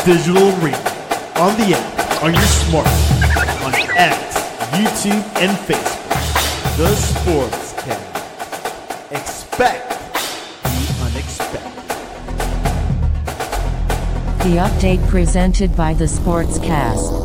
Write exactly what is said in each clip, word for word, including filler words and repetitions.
digital radio, on the app, on your smartphone, on X, YouTube, and Facebook. The Sportscast. Expect the unexpected. The update presented by the Sportscast.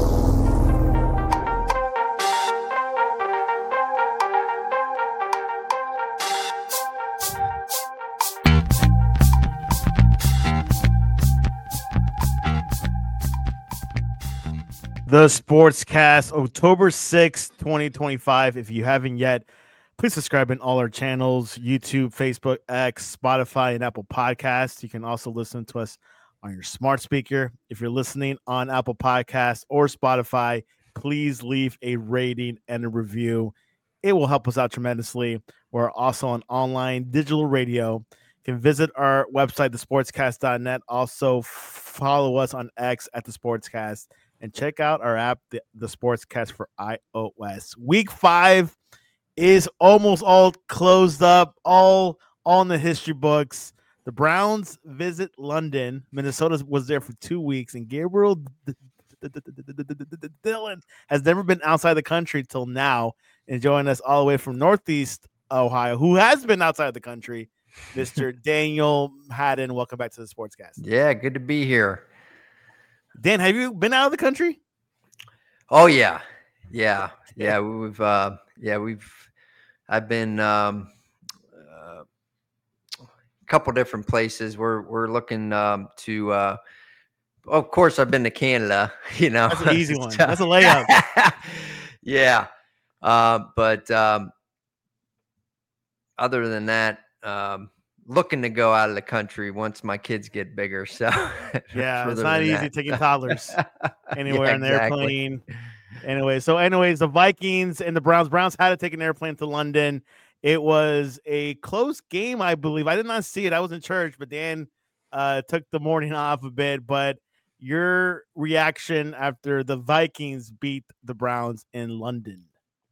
The Sportscast, October sixth, twenty twenty-five. If you haven't yet, please subscribe in all our channels, YouTube, Facebook, X, Spotify, and Apple Podcasts. You can also listen to us on your smart speaker. If you're listening on Apple Podcasts or Spotify, please leave a rating and a review. It will help us out tremendously. We're also on online digital radio. You can visit our website, the sportscast dot net. Also, follow us on X at the Sportscast. And check out our app, the, the Sportscast for iOS. Week five is almost all closed up, all, all in the history books. The Browns visit London. Minnesota was there for two weeks, and Gabriel Dillon has never been outside the country till now, and joining us all the way from Northeast Ohio, who has been outside the country, Mister Daniel Haddon. Welcome back to the Sportscast. Yeah, good to be here. Dan, have you been out of the country? Oh yeah, yeah, yeah. We've, uh, yeah, we've. I've been um, uh, a couple different places. We're we're looking um, to. Uh, of course, I've been to Canada. You know, that's an easy one. That's a layup. Yeah, uh, but um, other than that. Um, looking to go out of the country once my kids get bigger. So yeah, it's not easy that. taking toddlers anywhere yeah, on the exactly. airplane. Anyway, so anyways, the Vikings and the Browns. Browns had to take an airplane to London. It was a close game, I believe. I did not see it. I was in church, but Dan uh, took the morning off a bit. But your reaction after the Vikings beat the Browns in London?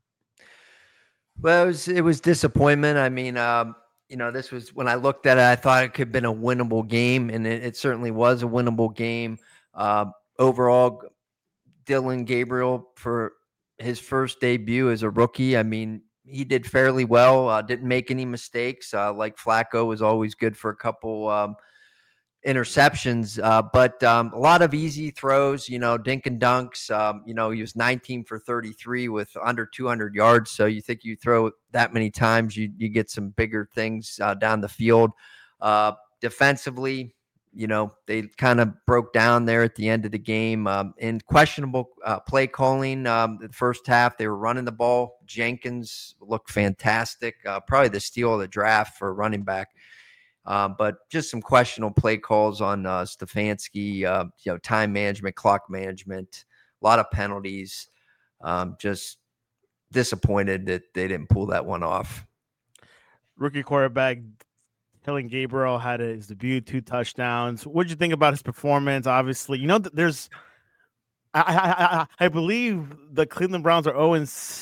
Well, it was, it was disappointment. I mean, um, you know, this was when I looked at it, I thought it could have been a winnable game, and it, it certainly was a winnable game. Uh, overall, Dillon Gabriel, for his first debut as a rookie, I mean, he did fairly well, uh, didn't make any mistakes. Uh, like Flacco was always good for a couple um, interceptions, uh, but um, a lot of easy throws, you know, dink and dunks. Um, you know, he was nineteen for thirty-three with under two hundred yards. So you think you throw that many times, you you get some bigger things uh, down the field. Uh, defensively, you know, they kind of broke down there at the end of the game. Um, in questionable uh, play calling, um, the first half, they were running the ball. Jenkins looked fantastic. Uh, probably the steal of the draft for a running back. Um, but just some questionable play calls on uh, Stefanski, uh, you know, time management, clock management, a lot of penalties. Um, just disappointed that they didn't pull that one off. Rookie quarterback Dillon Gabriel had his debut, two touchdowns. What did you think about his performance? Obviously, you know, there's, I, I, I, I believe the Cleveland Browns are oh and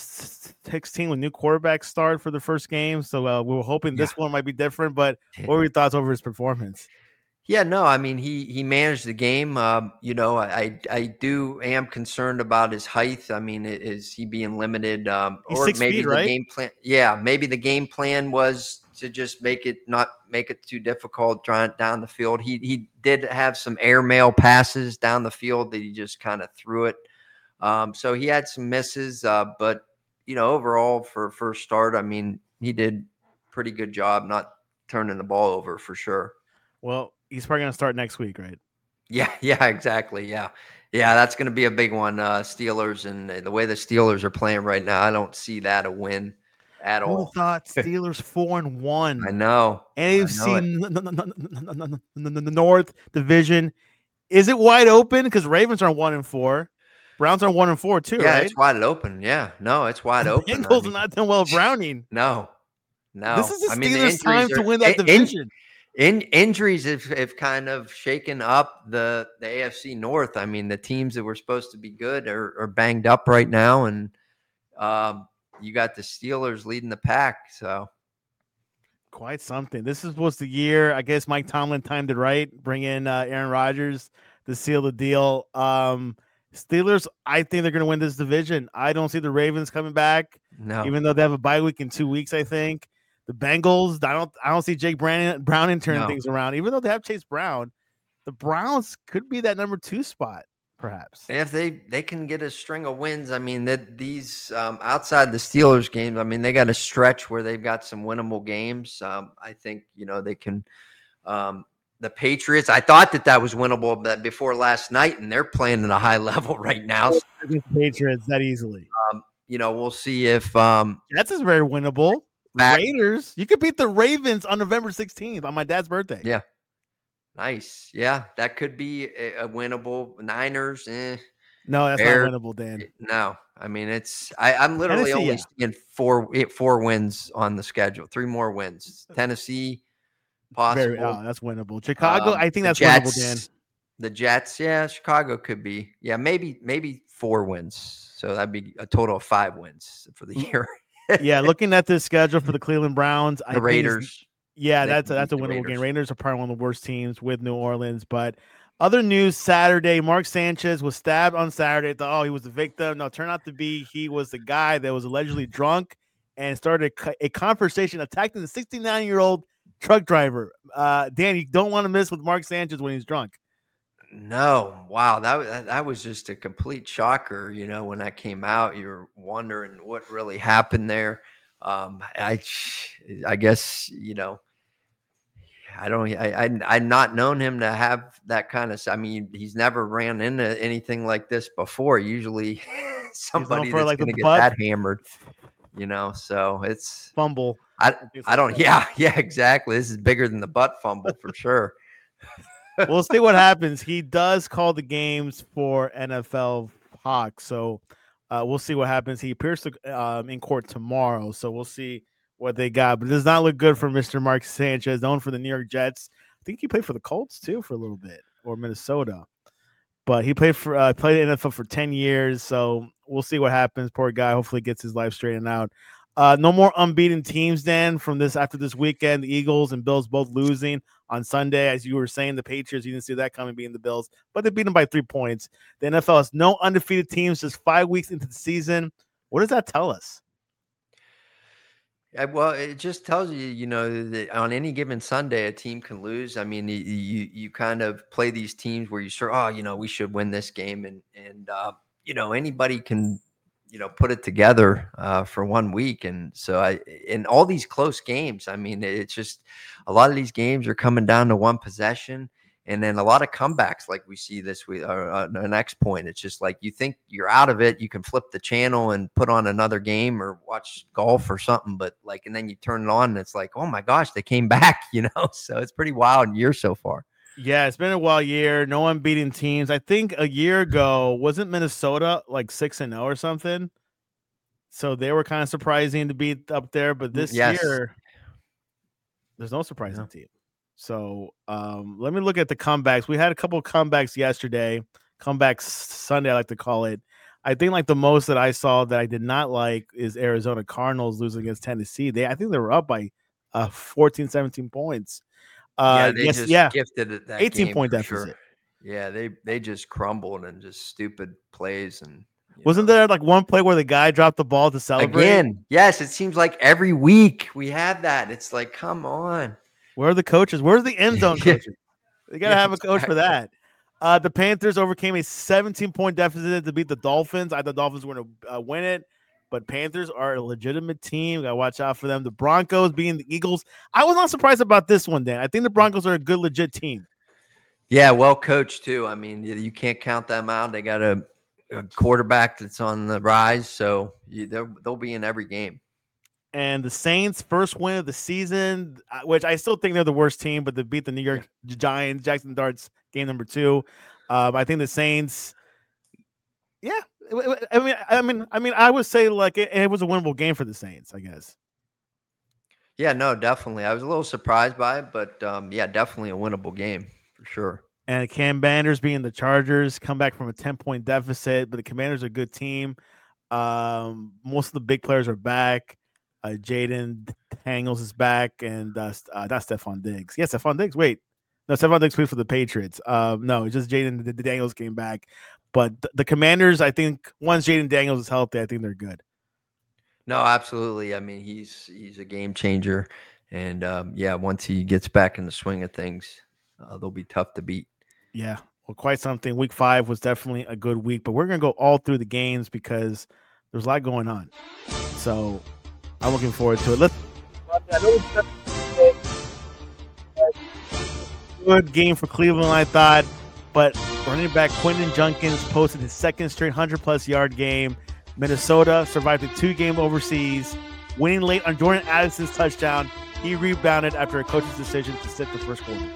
sixteen with new quarterback start for the first game. So uh, we were hoping this yeah. one might be different, but what were your thoughts over his performance? Yeah, no, I mean, he, he managed the game. Um, you know, I, I do am concerned about his height. I mean, is he being limited? Um, He's or six maybe feet, the right? game plan. Yeah. Maybe the game plan was to just make it not make it too difficult trying down the field. He, he did have some airmail passes down the field that he just kind of threw it. Um, so he had some misses, uh, but you know, overall for first start, I mean, he did pretty good job not turning the ball over for sure. Well, he's probably going to start next week, right? Yeah, yeah, exactly. Yeah. Yeah, that's going to be a big one. Uh, Steelers and the way the Steelers are playing right now, I don't see that a win at Who all. thought Steelers four and one? I know. A F C North Division. Is it wide open? Because Ravens are one and four. Browns are one and four too, yeah, right? it's wide open. Yeah, no, it's wide open. Bengals I mean, are not done well. Browning. No, no. This is the I mean, Steelers' the time are, to win that in, division. In, injuries have, have kind of shaken up the the A F C North. I mean, the teams that were supposed to be good are, are banged up right now, and um, you got the Steelers leading the pack. So quite something. This is was the year, I guess Mike Tomlin timed it right. Bring in uh, Aaron Rodgers to seal the deal. Um, Steelers, I think they're going to win this division. I don't see the Ravens coming back, No. even though they have a bye week in two weeks. I think the Bengals. I don't. I don't see Jake Browning Browning turning No. things around. Even though they have Chase Brown, the Browns could be that number two spot, perhaps. If they they can get a string of wins, I mean that these um, outside the Steelers games, I mean they got a stretch where they've got some winnable games. Um, I think you know they can. Um, the Patriots, I thought that that was winnable, but before last night, and they're playing at a high level right now. So, Patriots that easily. Um, you know, we'll see if um, Jets is very winnable. back, Raiders, you could beat the Ravens on November sixteenth on my dad's birthday. Yeah, nice. Yeah, that could be a, a winnable. Niners, eh. No, that's Bears, not winnable, Dan. No, I mean it's. I, I'm literally Tennessee, only yeah. seeing four four wins on the schedule. Three more wins. Tennessee. Possible. Very, oh, that's winnable. Chicago, Um, I think the that's Jets, winnable, Dan. The Jets, yeah, Chicago could be. Yeah, maybe maybe four wins. So that'd be a total of five wins for the year. Yeah, looking at this schedule for the Cleveland Browns, The I think Raiders. it's- yeah, they that's a, can that's a beat the winnable game. Raiders. Raiders are probably one of the worst teams with New Orleans. But other news Saturday, Mark Sanchez was stabbed on Saturday. Thought, oh, he was the victim. No, turned out to be he was the guy that was allegedly drunk and started a, a conversation attacking the sixty-nine-year-old truck driver. Uh, Dan, you don't want to miss with Mark Sanchez when he's drunk. No, wow, that was that was just a complete shocker. You know, when that came out, you're wondering what really happened there. Um, I, I guess you know, I don't, I, I, I've not known him to have that kind of. I mean, he's never ran into anything like this before. Usually, somebody for, that's like, the going to get butt. that hammered. You know, so it's Fumble. I, I don't. Yeah, yeah, exactly. This is bigger than the butt fumble for sure. We'll see what happens. He does call the games for N F L Hawks, so uh, we'll see what happens. He appears to, um, in court tomorrow, so we'll see what they got. But it does not look good for Mister Mark Sanchez, known for the New York Jets. I think he played for the Colts too for a little bit, or Minnesota. But he played for uh, played in the N F L for ten years, so we'll see what happens. Poor guy. Hopefully, gets his life straightened out. Uh, no more unbeaten teams, Dan, from this after this weekend. The Eagles and Bills both losing on Sunday. As you were saying, the Patriots, you didn't see that coming, beating the Bills, but they beat them by three points. The N F L has no undefeated teams just five weeks into the season. What does that tell us? Yeah, well, it just tells you, you know, that on any given Sunday, a team can lose. I mean, you you, you kind of play these teams where you sort, oh, you know, we should win this game, and and uh, you know, anybody can, you know, put it together uh, for one week. And so I, in all these close games, I mean, it's just a lot of these games are coming down to one possession, and then a lot of comebacks like we see this week, or uh, the next point. It's just like you think you're out of it. You can flip the channel and put on another game or watch golf or something. But like, and then you turn it on and it's like, oh my gosh, they came back, you know? So it's pretty wild year so far. Yeah, it's been a wild year. No unbeaten teams. I think a year ago, wasn't Minnesota like six and zero or something? So they were kind of surprising to be up there. But this Yes. year, there's no surprising No. team. So um, let me look at the comebacks. We had a couple of comebacks yesterday. Comebacks Sunday, I like to call it. I think like the most that I saw that I did not like is Arizona Cardinals losing against Tennessee. They I think they were up by uh, fourteen, seventeen points. Uh, yeah, they yes, just yeah, gifted it that eighteen game point for deficit. sure. Yeah, they they just crumbled and just stupid plays. And you Wasn't know. there like one play where the guy dropped the ball to celebrate? Again? Yes, it seems like every week we have that. It's like, come on. Where are the coaches? Where's the end zone Yeah. coaches? They gotta Yeah, have a coach for that. Uh, the Panthers overcame a seventeen point deficit to beat the Dolphins. I thought the Dolphins were going to uh, win it, but Panthers are a legitimate team. Got to watch out for them. The Broncos being the Eagles. I was not surprised about this one, Dan. I think the Broncos are a good, legit team. Yeah, well coached too. I mean, you, you can't count them out. They got a, a quarterback that's on the rise, so you, they'll be in every game. And the Saints' first win of the season, uh, which I still think they're the worst team, but they beat the New York Giants, Jackson Darts, game number two. Um, I think the Saints, yeah. I mean, I mean, I mean, I would say like it, it was a winnable game for the Saints, I guess. Yeah, no, definitely. I was a little surprised by it, but um, yeah, definitely a winnable game for sure. And Cam Banders being the Chargers come back from a ten point deficit, but the Commanders are a good team. Um, most of the big players are back. Uh, Jaden Daniels is back, and uh, uh, that's Stephon Diggs. Yes, Stephon Diggs. Wait, No, Stephon Diggs played for the Patriots. Um, no, it's just Jaden the, the Daniels came back. But the, the Commanders, I think once Jaden Daniels is healthy, I think they're good. No, absolutely. I mean, he's he's a game changer, and um, yeah, once he gets back in the swing of things, uh, they'll be tough to beat. Yeah, well, quite something. Week five was definitely a good week, but we're gonna go all through the games because there's a lot going on. So I'm looking forward to it. Let's. Good game for Cleveland, I thought, but running back Quentin Junkins posted his second straight hundred-plus yard game. Minnesota survived a two-game overseas, winning late on Jordan Addison's touchdown. He rebounded after a coach's decision to sit the first quarter.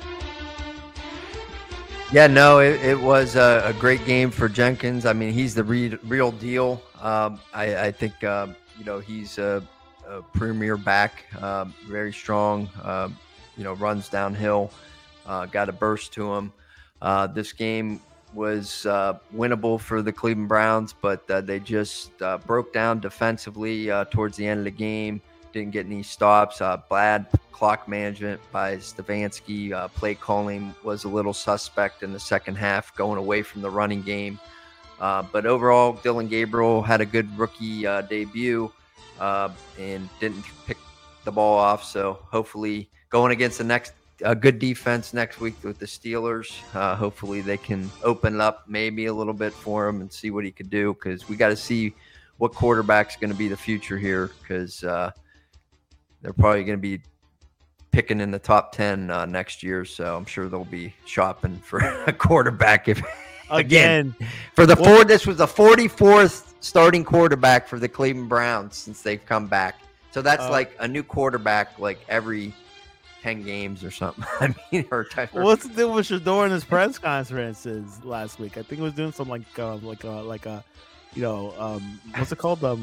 Yeah, no, it, it was a, a great game for Jenkins. I mean, he's the re- real deal. Um, I, I think, um, you know, he's a, a premier back, um, very strong, um, you know, runs downhill. Uh, got a burst to him. Uh, this game was uh, winnable for the Cleveland Browns, but uh, they just uh, broke down defensively uh, towards the end of the game. Didn't get any stops. Uh, bad clock management by Stefanski. Uh, play calling was a little suspect in the second half, going away from the running game. Uh, but overall, Dylan Gabriel had a good rookie uh, debut uh, and didn't pick the ball off. So hopefully going against the next a good defense next week with the Steelers. Uh, hopefully they can open up maybe a little bit for him and see what he could do, because we got to see what quarterback's going to be the future here, because uh, they're probably going to be picking in the top ten uh, next year. So I'm sure they'll be shopping for a quarterback. If Again, again for the four, this was the forty-fourth starting quarterback for the Cleveland Browns since they've come back. So that's uh, like a new quarterback like every ten games or something. I mean, or type well, what's the deal with Shador in his press conferences last week? I think he was doing some like uh, like a like a you know um, what's it called, the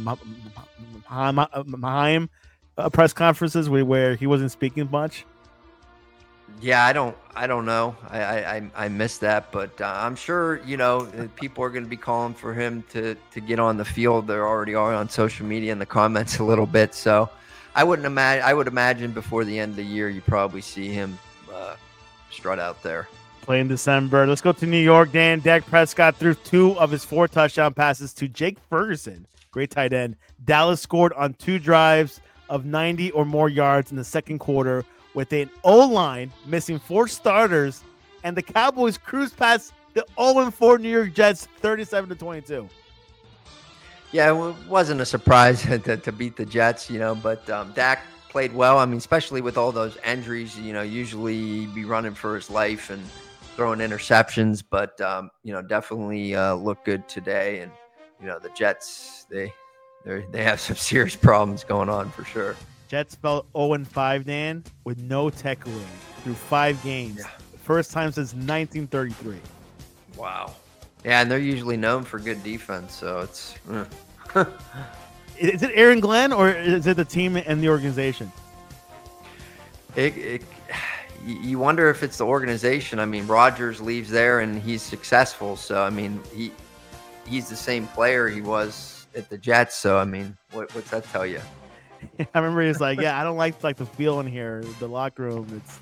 Maheim uh, press conferences where, where he wasn't speaking much. Yeah, I don't I don't know. I I I missed that, but uh, I'm sure you know people are going to be calling for him to to get on the field. They already are on social media in the comments a little bit, so. I wouldn't imagine. I would imagine before the end of the year, you probably see him uh, strut out there. Play in December. Let's go to New York. Dan Dak Prescott threw two of his four touchdown passes to Jake Ferguson, great tight end. Dallas scored on two drives of ninety or more yards in the second quarter, with an O-line missing four starters, and the Cowboys cruised past the oh and four New York Jets, thirty-seven to twenty-two. Yeah, it wasn't a surprise to, to beat the Jets, you know, but um, Dak played well. I mean, especially with all those injuries, you know, usually he'd be running for his life and throwing interceptions, but, um, you know, definitely uh, looked good today. And, you know, the Jets, they they they have some serious problems going on for sure. Jets fell oh and five, Dan, with no takeaway through five games. Yeah. First time since nineteen thirty-three. Wow. Yeah, and they're usually known for good defense, so it's. Uh. Is it Aaron Glenn or is it the team and the organization? It, it, you wonder if it's the organization. I mean, Rodgers leaves there and he's successful, so I mean, he he's the same player he was at the Jets. So I mean, what, what's that tell you? I remember he's like, "Yeah, I don't like like the feel in here, the locker room. It's."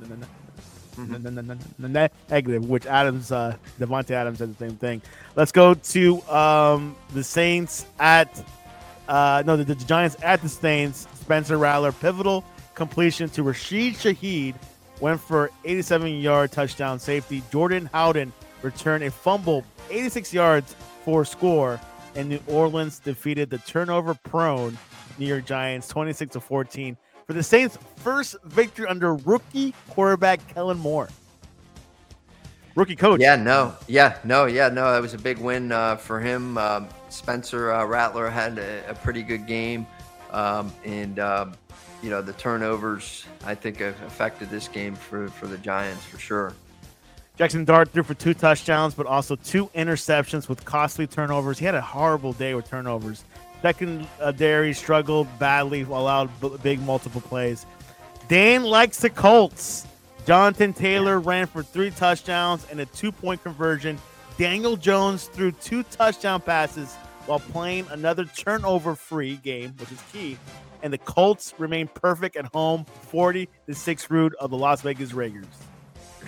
Negative, which Adams, uh, Devontae Adams said the same thing. Let's go to um, the Saints at uh, no, the, the Giants at the Saints. Spencer Rattler, pivotal completion to Rashid Shaheed, went for eighty-seven-yard touchdown safety. Jordan Howden returned a fumble, eighty-six yards for a score, and New Orleans defeated the turnover-prone New York Giants twenty-six to fourteen. For the Saints' first victory under rookie quarterback Kellen Moore. Rookie coach. Yeah, no. Yeah, no, yeah, no. That was a big win uh, for him. Um, Spencer uh, Rattler had a, a pretty good game. Um, and, um, you know, the turnovers, I think, have affected this game for, for the Giants for sure. Jackson Dart threw for two touchdowns, but also two interceptions with costly turnovers. He had a horrible day with turnovers. Secondary struggled badly, allowed b- big multiple plays. Dan likes the Colts. Jonathan Taylor ran for three touchdowns and a two-point conversion. Daniel Jones threw two touchdown passes while playing another turnover-free game, which is key. And the Colts remain perfect at home, forty to six root of the Las Vegas Raiders.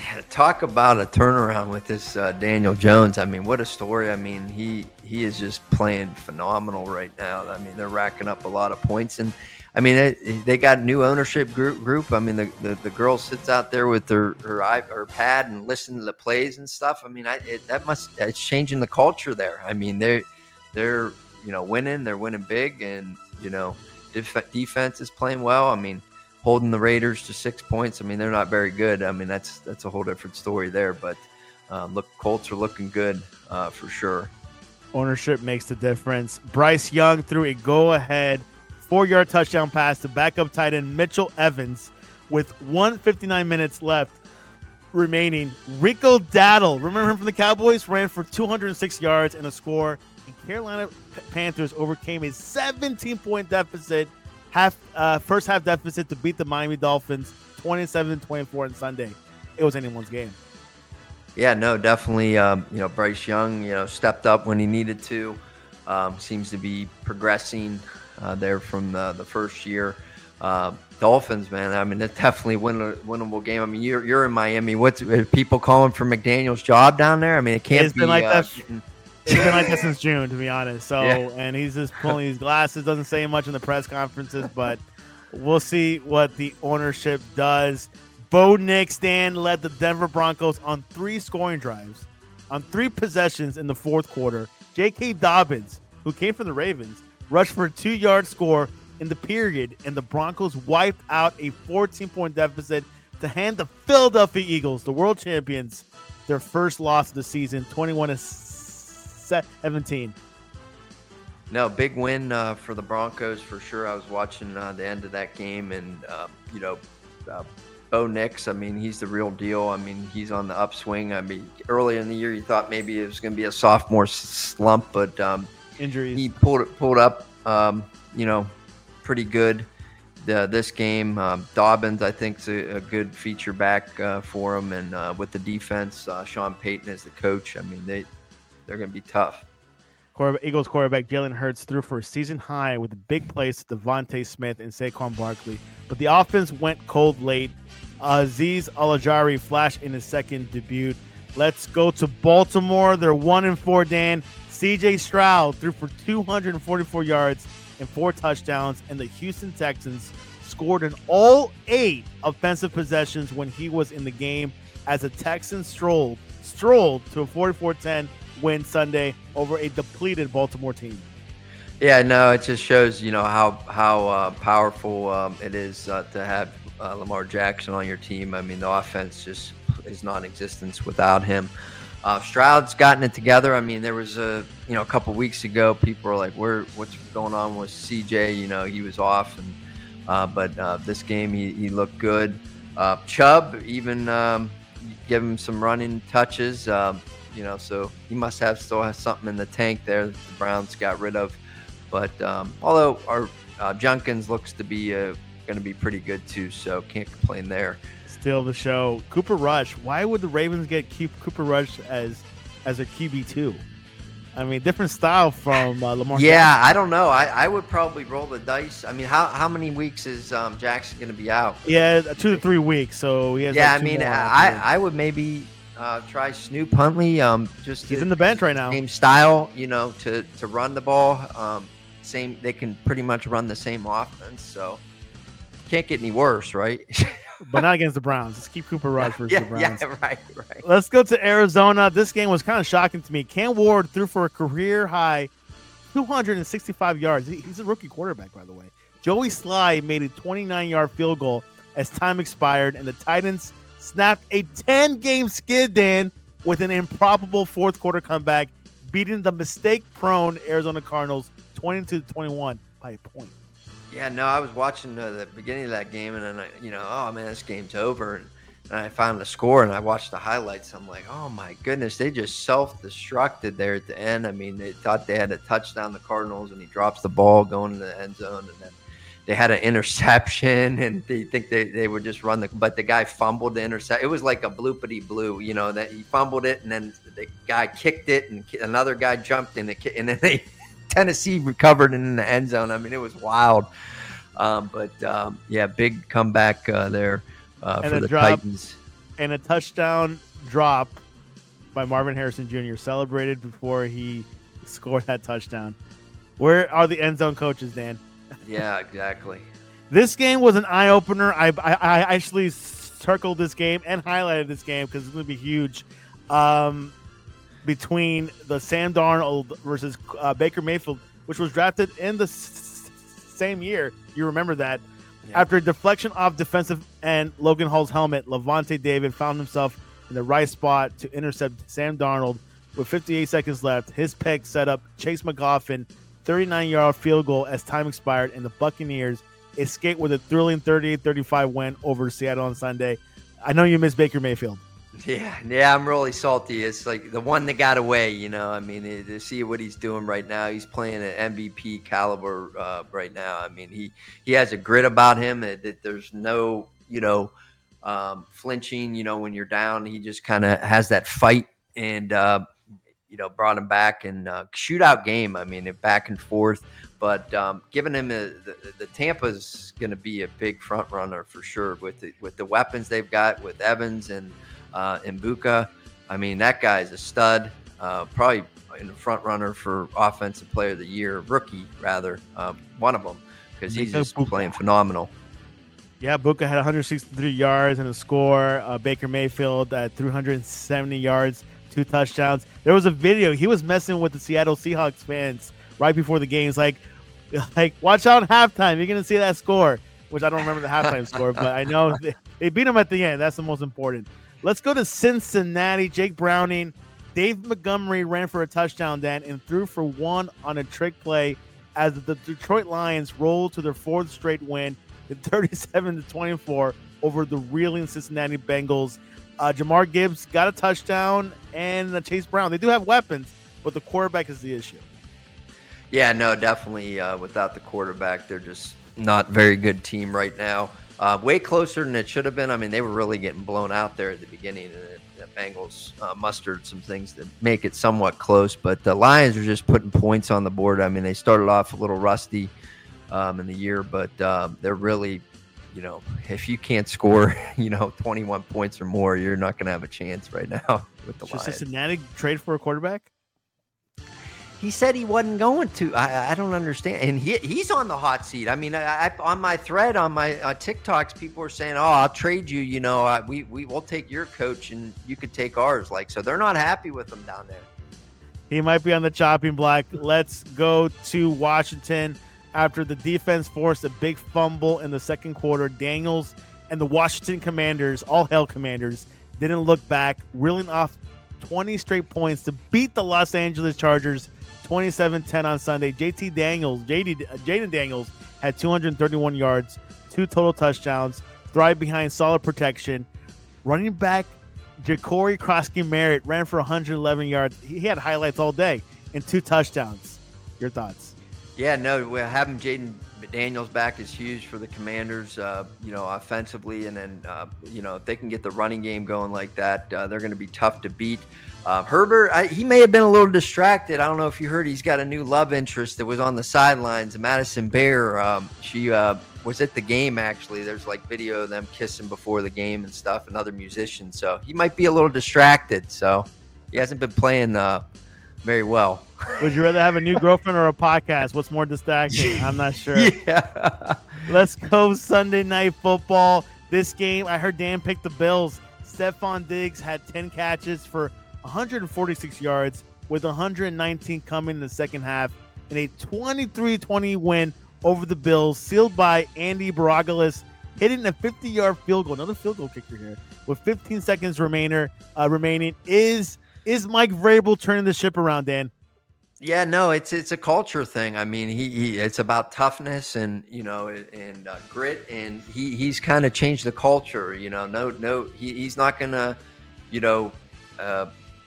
Yeah, talk about a turnaround with this uh, Daniel Jones. I mean, what a story. I mean, he he is just playing phenomenal right now. I mean, they're racking up a lot of points, and I mean, it, they got new ownership group. Group. I mean, the, the, the girl sits out there with her her, iP- her pad and listen to the plays and stuff. I mean, I, it, that must it's changing the culture there. I mean, they they're you know winning. They're winning big, and you know, def- defense is playing well. I mean, holding the Raiders to six points. I mean, they're not very good. I mean, that's that's a whole different story there. But uh, look, Colts are looking good uh, for sure. Ownership makes the difference. Bryce Young threw a go-ahead four-yard touchdown pass to backup tight end Mitchell Evans with one fifty-nine minutes left remaining. Rico Daddle, remember him from the Cowboys, ran for two hundred six yards and a score. And Carolina Panthers overcame a seventeen-point deficit. Half uh, first half deficit to beat the Miami Dolphins twenty-seven twenty-four on Sunday. It was anyone's game. Yeah, no, definitely. Um, you know, Bryce Young, you know, stepped up when he needed to. Um, seems to be progressing uh, there from the, the first year. Uh, Dolphins, man. I mean, it's definitely win a winnable game. I mean, you're you're in Miami. What's are people calling for McDaniel's job down there? I mean, it can't it's be been like uh, that. It's been like that since June, to be honest. So, yeah. And he's just pulling his glasses, doesn't say much in the press conferences, but we'll see what the ownership does. Bo Nix, Dan, led the Denver Broncos on three scoring drives, on three possessions in the fourth quarter. J K. Dobbins, who came from the Ravens, rushed for a two-yard score in the period, and the Broncos wiped out a fourteen-point deficit to hand the Philadelphia Eagles, the world champions, their first loss of the season, twenty-one to seventeen. No, big win uh, for the Broncos for sure. I was watching uh, the end of that game, and uh, you know, uh, Bo Nix. I mean, he's the real deal. I mean, he's on the upswing. I mean, early in the year, you thought maybe it was going to be a sophomore slump, but um, injuries. He pulled it pulled up. Um, you know, pretty good. The, this game, um, Dobbins, I think, is a, a good feature back uh, for him, and uh, with the defense, uh, Sean Payton as the coach. I mean, they. They're going to be tough. Eagles quarterback Jalen Hurts threw for a season high with the big plays to Devontae Smith and Saquon Barkley, but the offense went cold late. Azeez Al-Ajari flashed in his second debut. Let's go to Baltimore. They're one and four. Dan, C J Stroud threw for two hundred forty-four yards and four touchdowns, and the Houston Texans scored in all eight offensive possessions when he was in the game as the Texans strolled strolled to a forty-four ten win Sunday over a depleted Baltimore team. Yeah, no, it just shows, you know, how how uh, powerful um, it is uh, to have uh, Lamar Jackson on your team. I mean, the offense just is non-existent without him. Uh, Stroud's gotten it together. I mean, there was a, you know, a couple weeks ago, people were like, "Where, what's going on with C J?" You know, he was off, and uh, but uh, this game he, he looked good. Uh, Chubb even um, give him some running touches. Um, You know, so he must have still has something in the tank there that the Browns got rid of. But um, although our uh, Junkins looks to be uh, going to be pretty good too, so can't complain there. Still the show. Cooper Rush. Why would the Ravens get Cooper Rush as as a Q B two? I mean, different style from uh, Lamar. Yeah, Jackson. I don't know. I, I would probably roll the dice. I mean, how how many weeks is um, Jackson going to be out? Yeah, two to three weeks. So he has. Yeah, like I mean, more I I would maybe. Uh, try Snoop Huntley. Um, just he's to, in the bench right now. Same style, you know, to to run the ball. Um, same. They can pretty much run the same offense. So can't get any worse, right? But not against the Browns. Let's keep Cooper Rush versus yeah, the Browns. Yeah, right, right. Let's go to Arizona. This game was kind of shocking to me. Cam Ward threw for a career high two hundred sixty-five yards. He's a rookie quarterback, by the way. Joey Sly made a twenty-nine-yard field goal as time expired, and the Titans snapped a ten-game skid, Dan, with an improbable fourth-quarter comeback, beating the mistake-prone Arizona Cardinals twenty-two to twenty-one by a point. Yeah, no, I was watching uh, the beginning of that game, and then, I, you know, oh, man, this game's over. And, and I found the score, and I watched the highlights. I'm like, oh, my goodness, they just self-destructed there at the end. I mean, they thought they had a touchdown, the Cardinals, and he drops the ball going into the end zone, and then they had an interception, and they think they, they would just run the – but the guy fumbled the intercept. It was like a bloopity blue, you know, that he fumbled it, and then the guy kicked it, and another guy jumped in, the, and then they – Tennessee recovered in the end zone. I mean, it was wild. Um, but, um, yeah, big comeback uh, there uh, for the drop, Titans. and a touchdown drop by Marvin Harrison Junior celebrated before he scored that touchdown. Where are the end zone coaches, Dan? Yeah, exactly. This game was an eye opener. I, I I actually circled this game and highlighted this game because it's going to be huge. Um, between the Sam Darnold versus uh, Baker Mayfield, which was drafted in the s- same year. You remember that. Yeah. After a deflection off defensive end Logan Hall's helmet, Levante David found himself in the right spot to intercept Sam Darnold with fifty-eight seconds left. His pick set up Chase McGoffin thirty-nine-yard field goal as time expired, and the Buccaneers escaped with a thrilling thirty-eight thirty-five win over Seattle on Sunday. I know you miss Baker Mayfield. Yeah, yeah, I'm really salty. It's like the one that got away, you know. I mean, to see what he's doing right now, he's playing at M V P caliber uh, right now. I mean, he he has a grit about him that, that there's no, you know, um, flinching. You know, when you're down, he just kind of has that fight, and uh, you know, brought him back and uh, shootout game. I mean, back and forth. But um, giving him a, the, the Tampa's going to be a big front runner for sure with the, with the weapons they've got with Evans and. Uh, Mbuka, I mean, that guy's a stud, uh, probably in the front runner for offensive player of the year, rookie rather, um, one of them, because he's just Buka. playing phenomenal. Yeah, Mbuka had one hundred sixty-three yards and a score. Uh, Baker Mayfield at three hundred seventy yards, two touchdowns. There was a video. He was messing with the Seattle Seahawks fans right before the games, like, like watch out halftime. You're going to see that score, which I don't remember the halftime score, but I know they, they beat him at the end. That's the most important. Let's go to Cincinnati. Jake Browning, Dave Montgomery ran for a touchdown, Dan, and threw for one on a trick play as the Detroit Lions rolled to their fourth straight win in thirty-seven to twenty-four over the reeling Cincinnati Bengals. Uh, Jamar Gibbs got a touchdown, and uh, Chase Brown. They do have weapons, but the quarterback is the issue. Yeah, no, definitely uh, without the quarterback, they're just not a very good team right now. Uh, way closer than it should have been. I mean, they were really getting blown out there at the beginning, and the, the Bengals uh, mustered some things to make it somewhat close. But the Lions are just putting points on the board. I mean, they started off a little rusty um, in the year, but uh, they're really, you know, if you can't score, you know, twenty-one points or more, you're not going to have a chance right now with the Should Lions. Cincinnati trade for a quarterback? He said he wasn't going to. I, I don't understand. And he he's on the hot seat. I mean, I, I on my thread on my uh, TikToks, people are saying, "Oh, I'll trade you. You know, uh, we we will take your coach and you could take ours." Like, so they're not happy with him down there. He might be on the chopping block. Let's go to Washington. After the defense forced a big fumble in the second quarter, Daniels and the Washington Commanders, all hail Commanders, didn't look back, reeling off twenty straight points to beat the Los Angeles Chargers twenty-seven ten on Sunday. J T Daniels, J D, Jaden Daniels had two hundred thirty-one yards, two total touchdowns, thrived behind solid protection. Running back Ja'Cory Krosky Merritt ran for one hundred eleven yards. He had highlights all day and two touchdowns. Your thoughts? Yeah, no, we're having Jaden Daniels back is huge for the Commanders, uh, you know, offensively. And then, uh, you know, if they can get the running game going like that, uh, they're going to be tough to beat. Uh, Herbert, I, he may have been a little distracted. I don't know if you heard he's got a new love interest that was on the sidelines, Madison Bear. Um, she uh, was at the game, actually. There's like video of them kissing before the game and stuff, and other musicians. So he might be a little distracted. So he hasn't been playing uh, very well. Would you rather have a new girlfriend or a podcast? What's more distracting? I'm not sure. Yeah. Let's go Sunday Night Football. This game, I heard Dan picked the Bills. Stephon Diggs had ten catches for one hundred forty-six yards, with one hundred nineteen coming in the second half, in a twenty-three twenty win over the Bills, sealed by Andy Baragelis, hitting a fifty-yard field goal. Another field goal kicker here with fifteen seconds remainder, uh, remaining. Is is Mike Vrabel turning the ship around, Dan? Yeah, no, it's it's a culture thing. I mean, he, he it's about toughness and you know and uh, grit, and he he's kind of changed the culture. You know, no no, he, he's not gonna, you know. Uh,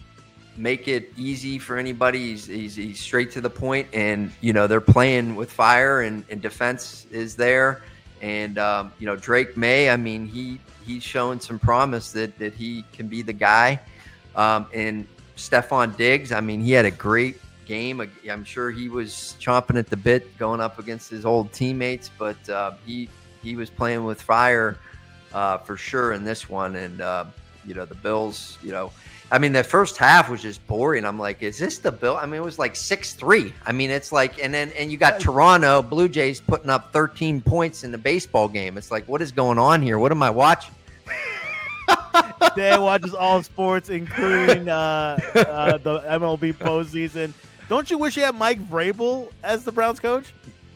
make it easy for anybody. He's, he's, he's straight to the point, and you know they're playing with fire, and, and defense is there. And um, you know Drake May, I mean he he's showing some promise that that he can be the guy. Um, and Stephon Diggs, I mean he had a great game. I'm sure he was chomping at the bit going up against his old teammates, but uh, he he was playing with fire uh, for sure in this one. And uh, you know, the Bills, you know, I mean, the first half was just boring. I'm like, is this the Bill? I mean, it was like six three. I mean, it's like, and then, and you got Toronto Blue Jays putting up thirteen points in the baseball game. It's like, what is going on here? What am I watching? Dan watches all sports, including uh, uh, the M L B postseason. Don't you wish you had Mike Vrabel as the Browns coach?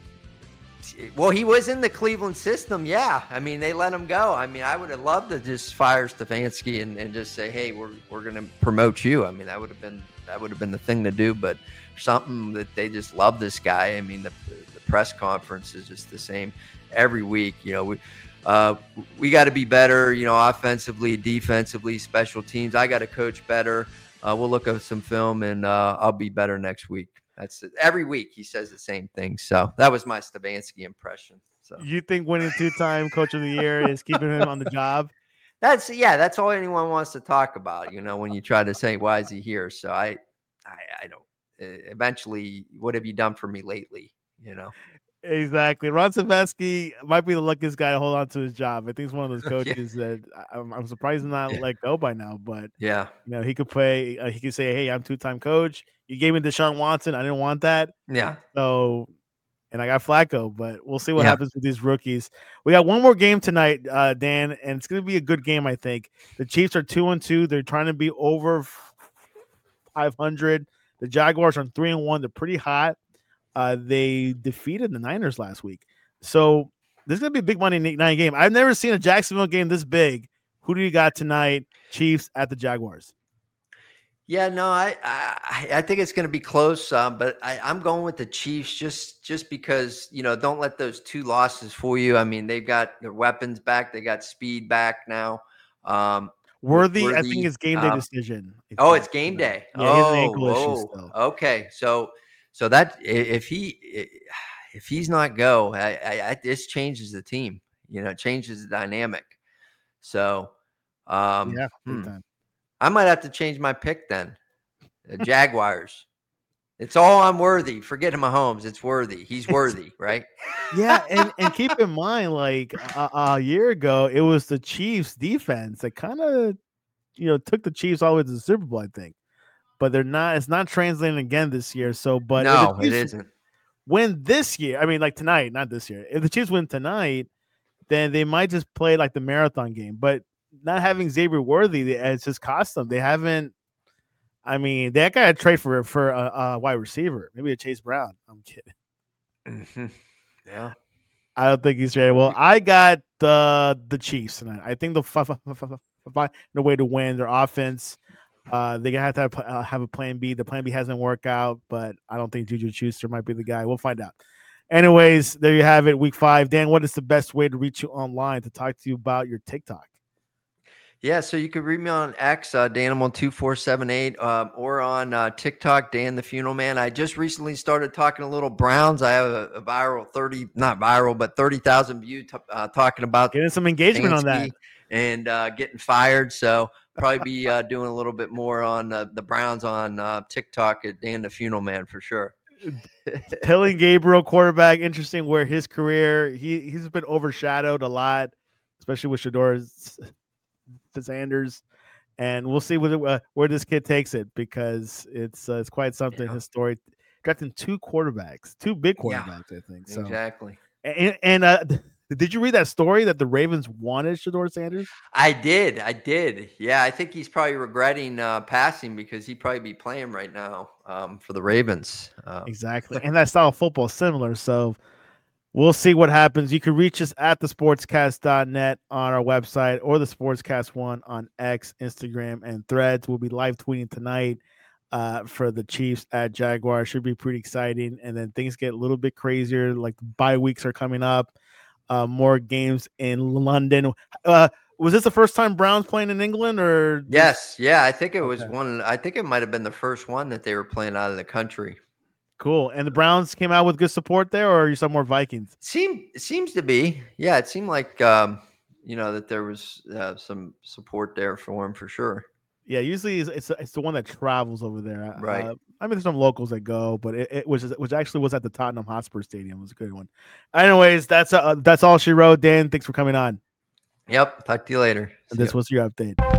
Well, he was in the Cleveland system. Yeah. I mean, they let him go. I mean, I would have loved to just fire Stefanski and, and just say, hey, we're, we're going to promote you. I mean, that would have been, that would have been the thing to do, but something that they just love this guy. I mean, the, the press conference is just the same every week. You know, we, uh, we got to be better, you know, offensively, defensively, special teams. I got to coach better. Uh, we'll look at some film and uh, I'll be better next week. That's it. Every week he says the same thing. So that was my Stefanski impression. So you think winning two-time coach of the year is keeping him on the job? That's yeah. That's all anyone wants to talk about. You know, when you try to say why is he here? So I, I, I don't. Eventually, what have you done for me lately? You know. Exactly. Ron Stefanski might be the luckiest guy to hold on to his job. I think he's one of those coaches yeah. that I'm, I'm surprised he's not yeah. let go by now. But yeah, you know, he could play. Uh, he could say, "Hey, I'm two-time coach. You gave me Deshaun Watson. I didn't want that. Yeah. So, and I got Flacco. But we'll see what yeah. happens with these rookies. We got one more game tonight, uh, Dan, and it's going to be a good game. I think the Chiefs are two and two. They're trying to be over five hundred. The Jaguars are three and one. They're pretty hot. Uh, they defeated the Niners last week. So this is going to be a big Monday night game. I've never seen a Jacksonville game this big. Who do you got tonight? Chiefs at the Jaguars. Yeah, no, I I, I think it's going to be close, um, but I, I'm going with the Chiefs just just because, you know, don't let those two losses fool you. I mean, they've got their weapons back. They got speed back now. Um, Worthy, Worthy, I think it's game day uh, decision. Oh, it's game day. Yeah, oh, his ankle oh, issues still. Okay, so so that if he if he's not go, I, I, I, this changes the team. You know, it changes the dynamic. So, um, yeah, hmm, I might have to change my pick then. The Jaguars. It's all on Worthy. Forget Mahomes. It's Worthy. He's worthy, right? Yeah, and, and keep in mind, like a, a year ago, it was the Chiefs' defense that kind of, you know, took the Chiefs all the way to the Super Bowl, I think. But they're not. It's not translating again this year. So, but no, it isn't. Win this year. I mean, like tonight, not this year. If the Chiefs win tonight, then they might just play like the marathon game. But not having Xavier Worthy, it's just cost them. They haven't. I mean, they got to trade for for a, a wide receiver, maybe a Chase Brown. I'm kidding. Mm-hmm. Yeah, I don't think he's ready. Well, I got the the Chiefs tonight. I think they'll find a way to win. Their offense, uh, they have to have, uh, have a plan B. The plan B hasn't worked out, but I don't think Juju Schuster might be the guy. We'll find out. Anyways, there you have it. Week five. Dan, what is the best way to reach you online to talk to you about your TikTok? Yeah, so you can read me on X, uh, Danimal two four seven eight, um, or on uh, TikTok, Dan the Funeral Man. I just recently started talking a little Browns. I have a, a viral thirty, not viral, but thirty thousand view t- uh, talking about getting some engagement on that and uh, getting fired. So probably be uh, doing a little bit more on uh, the Browns on uh, TikTok at Dan the Funeral Man for sure. Dillon Gabriel, quarterback, interesting where his career he he's been overshadowed a lot, especially with Shedeur Sanders, and we'll see where, uh, where this kid takes it because it's uh, it's quite something. Yeah. His story, drafting two quarterbacks, two big quarterbacks, yeah, I think. So exactly. And, and uh, did you read that story that the Ravens wanted Shedeur Sanders? I did, I did. Yeah, I think he's probably regretting uh, passing because he'd probably be playing right now um, for the Ravens. Uh, exactly, and that style of football is similar. So. We'll see what happens. You can reach us at the sportscast dot net on our website or the Sportscast One on X, Instagram, and Threads. We'll be live tweeting tonight uh, for the Chiefs at Jaguars. Should be pretty exciting. And then things get a little bit crazier. Like bye weeks are coming up. Uh, more games in London. Uh, was this the first time Browns playing in England? Or yes, yeah, I think it was okay. one. I think it might have been the first one that they were playing out of the country. Cool. And the Browns came out with good support there, or are you some more Vikings? Seem it seems to be. Yeah, it seemed like um, you know that there was uh, some support there for him for sure. Yeah, usually it's it's, it's the one that travels over there. Right. Uh, I mean, there's some locals that go, but it, it was which actually was at the Tottenham Hotspur Stadium. It was a good one. Anyways, that's uh, that's all she wrote. Dan, thanks for coming on. Yep. Talk to you later. And this was your update.